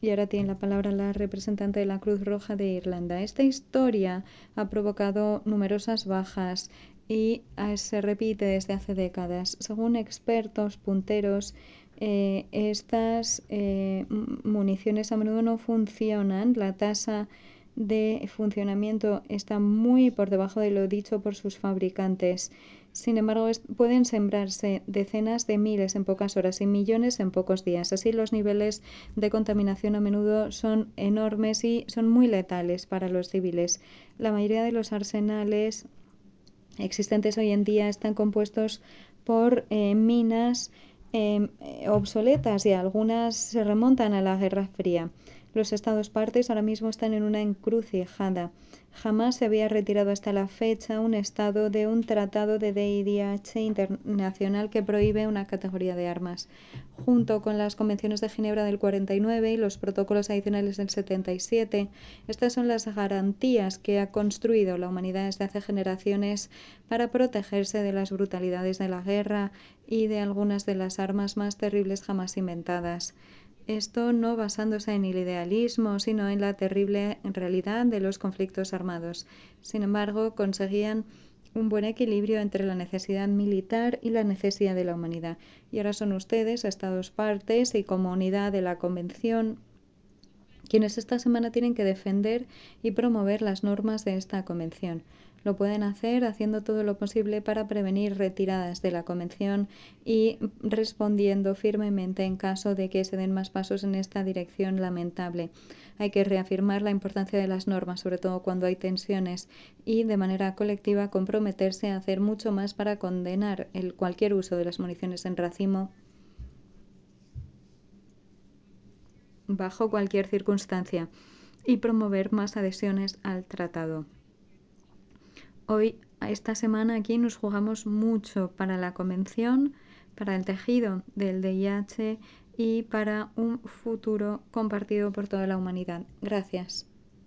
Y ahora tiene la palabra la representante de la Cruz Roja de Irlanda. Esta historia ha provocado numerosas bajas y se repite desde hace décadas. Según expertos punteros, estas municiones a menudo no funcionan. La tasa de funcionamiento está muy por debajo de lo dicho por sus fabricantes. Sin embargo, pueden sembrarse decenas de miles en pocas horas y millones en pocos días. Así, los niveles de contaminación a menudo son enormes y son muy letales para los civiles. La mayoría de los arsenales existentes hoy en día están compuestos por minas obsoletas y algunas se remontan a la Guerra Fría. Los Estados partes ahora mismo están en una encrucijada. Jamás se había retirado hasta la fecha un Estado de un tratado de DIDH internacional que prohíbe una categoría de armas. Junto con las convenciones de Ginebra del 49 y los protocolos adicionales del 77, estas son las garantías que ha construido la humanidad desde hace generaciones para protegerse de las brutalidades de la guerra y de algunas de las armas más terribles jamás inventadas. Esto no basándose en el idealismo, sino en la terrible realidad de los conflictos armados. Sin embargo, conseguían un buen equilibrio entre la necesidad militar y la necesidad de la humanidad. Y ahora son ustedes, Estados partes y como unidad de la Convención, quienes esta semana tienen que defender y promover las normas de esta convención. Lo pueden hacer haciendo todo lo posible para prevenir retiradas de la convención y respondiendo firmemente en caso de que se den más pasos en esta dirección lamentable. Hay que reafirmar la importancia de las normas, sobre todo cuando hay tensiones, y de manera colectiva comprometerse a hacer mucho más para condenar cualquier uso de las municiones en racimo bajo cualquier circunstancia y promover más adhesiones al tratado. Hoy, esta semana aquí nos jugamos mucho para la convención, para el tejido del DIH y para un futuro compartido por toda la humanidad. Gracias.